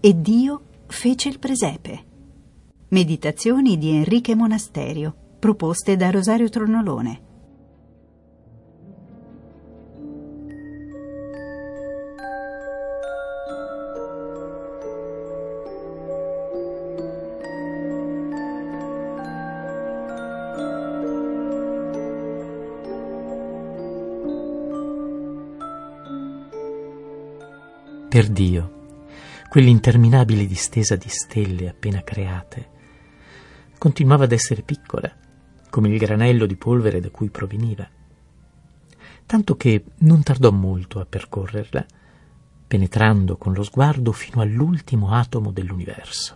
E Dio fece il presepe. Meditazioni di Enrique Monasterio, proposte da Rosario Tronolone. Per Dio, quell'interminabile distesa di stelle appena create continuava ad essere piccola, come il granello di polvere da cui proveniva, tanto che non tardò molto a percorrerla, penetrando con lo sguardo fino all'ultimo atomo dell'universo.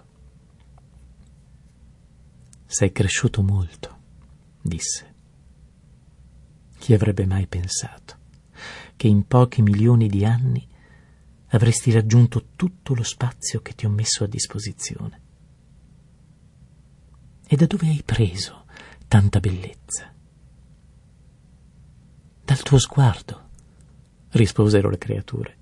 «Sei cresciuto molto», disse. «Chi avrebbe mai pensato che in pochi milioni di anni avresti raggiunto tutto lo spazio che ti ho messo a disposizione? E da dove hai preso tanta bellezza?» «Dal tuo sguardo», risposero le creature.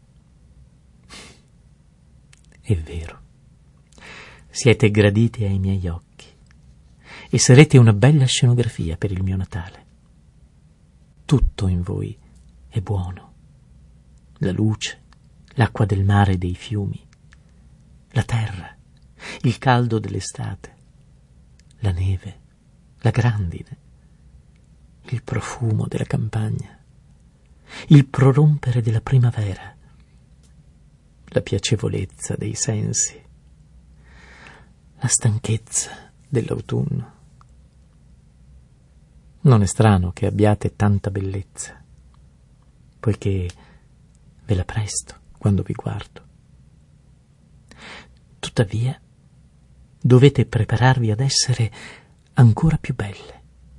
«È vero, siete graditi ai miei occhi e sarete una bella scenografia per il mio Natale. Tutto in voi è buono: la luce, l'acqua del mare e dei fiumi, la terra, il caldo dell'estate, la neve, la grandine, il profumo della campagna, il prorompere della primavera, la piacevolezza dei sensi, la stanchezza dell'autunno. Non è strano che abbiate tanta bellezza, poiché ve la presto quando vi guardo. Tuttavia, dovete prepararvi ad essere ancora più belle.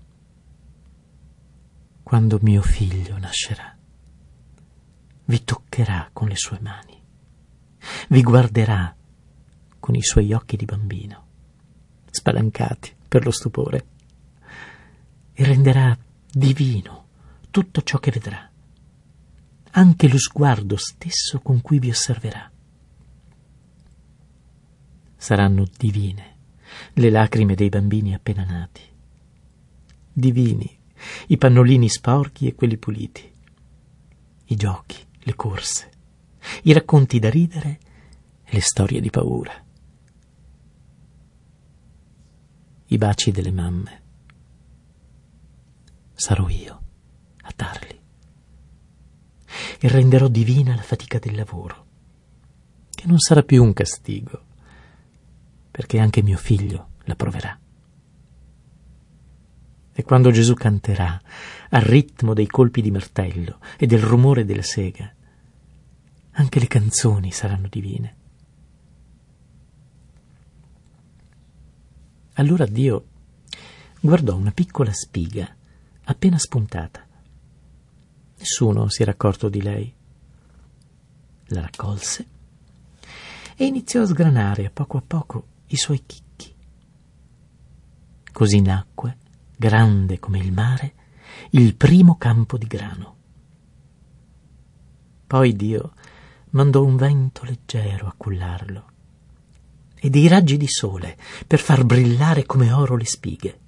Quando mio figlio nascerà, vi toccherà con le sue mani, vi guarderà con i suoi occhi di bambino, spalancati per lo stupore, e renderà divino tutto ciò che vedrà, anche lo sguardo stesso con cui vi osserverà. Saranno divine le lacrime dei bambini appena nati, divini i pannolini sporchi e quelli puliti, i giochi, le corse, i racconti da ridere e le storie di paura, i baci delle mamme. Sarò io a darli, e renderò divina la fatica del lavoro, che non sarà più un castigo, perché anche mio figlio la proverà. E quando Gesù canterà al ritmo dei colpi di martello e del rumore della sega, anche le canzoni saranno divine. Allora Dio guardò una piccola spiga appena spuntata. Nessuno si era accorto di lei. La raccolse e iniziò a sgranare a poco i suoi chicchi. Così nacque, grande come il mare, il primo campo di grano. Poi Dio mandò un vento leggero a cullarlo e dei raggi di sole per far brillare come oro le spighe.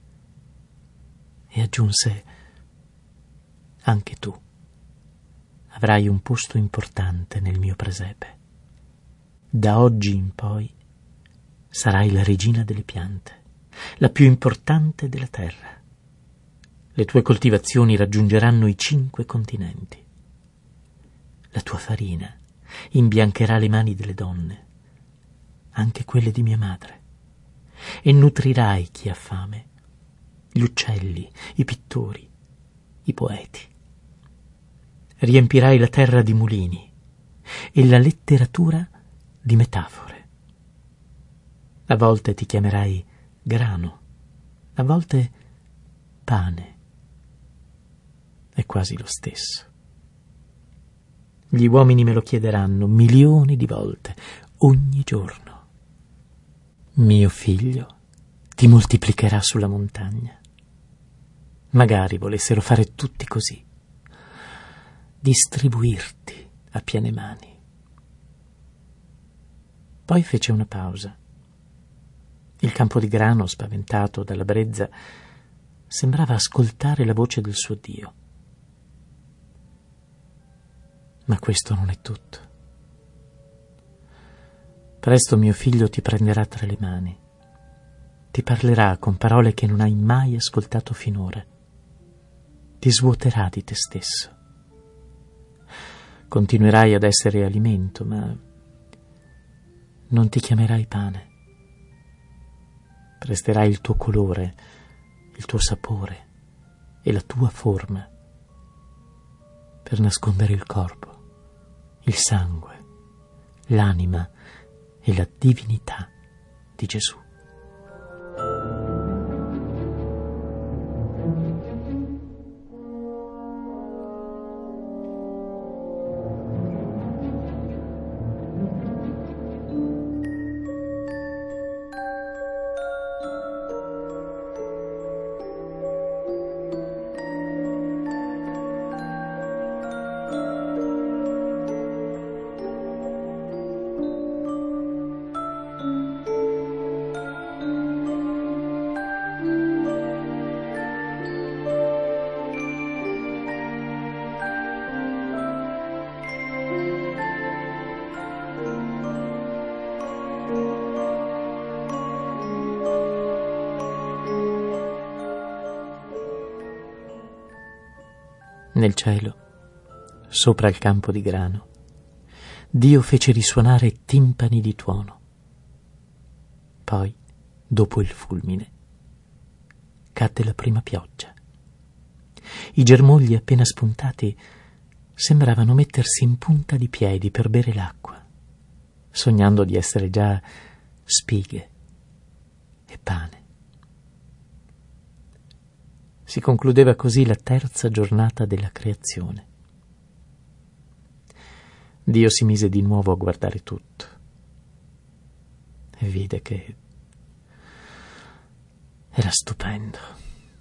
E aggiunse: anche tu avrai un posto importante nel mio presepe. Da oggi in poi sarai la regina delle piante, la più importante della terra. Le tue coltivazioni raggiungeranno i 5 continenti. La tua farina imbiancherà le mani delle donne, anche quelle di mia madre, e nutrirai chi ha fame, gli uccelli, i pittori, i poeti. Riempirai la terra di mulini e la letteratura di metafore. A volte ti chiamerai grano, a volte pane. È quasi lo stesso. Gli uomini me lo chiederanno milioni di volte, ogni giorno. Mio figlio ti moltiplicherà sulla montagna. Magari volessero fare tutti così, distribuirti a piene mani. Poi fece una pausa. Il campo di grano, spaventato dalla brezza, sembrava ascoltare la voce del suo Dio. Ma questo non è tutto. Presto mio figlio ti prenderà tra le mani, ti parlerà con parole che non hai mai ascoltato finora, ti svuoterà di te stesso. Continuerai ad essere alimento, ma non ti chiamerai pane. Presterai il tuo colore, il tuo sapore e la tua forma per nascondere il corpo, il sangue, l'anima e la divinità di Gesù. Nel cielo, sopra il campo di grano, Dio fece risuonare timpani di tuono. Poi, dopo il fulmine, cadde la prima pioggia. I germogli appena spuntati sembravano mettersi in punta di piedi per bere l'acqua, sognando di essere già spighe e pane. Si concludeva così la terza giornata della creazione. Dio si mise di nuovo a guardare tutto e vide che era stupendo.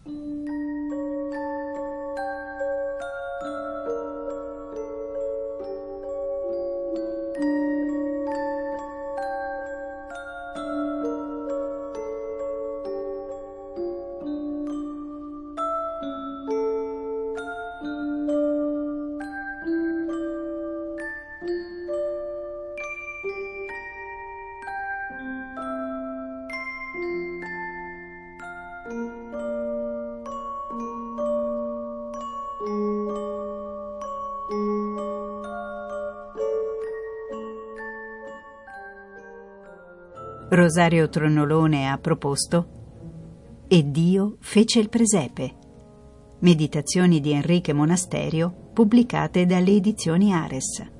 Rosario Tronolone ha proposto E Dio fece il presepe. Meditazioni di Enrique Monasterio, pubblicate dalle edizioni Ares.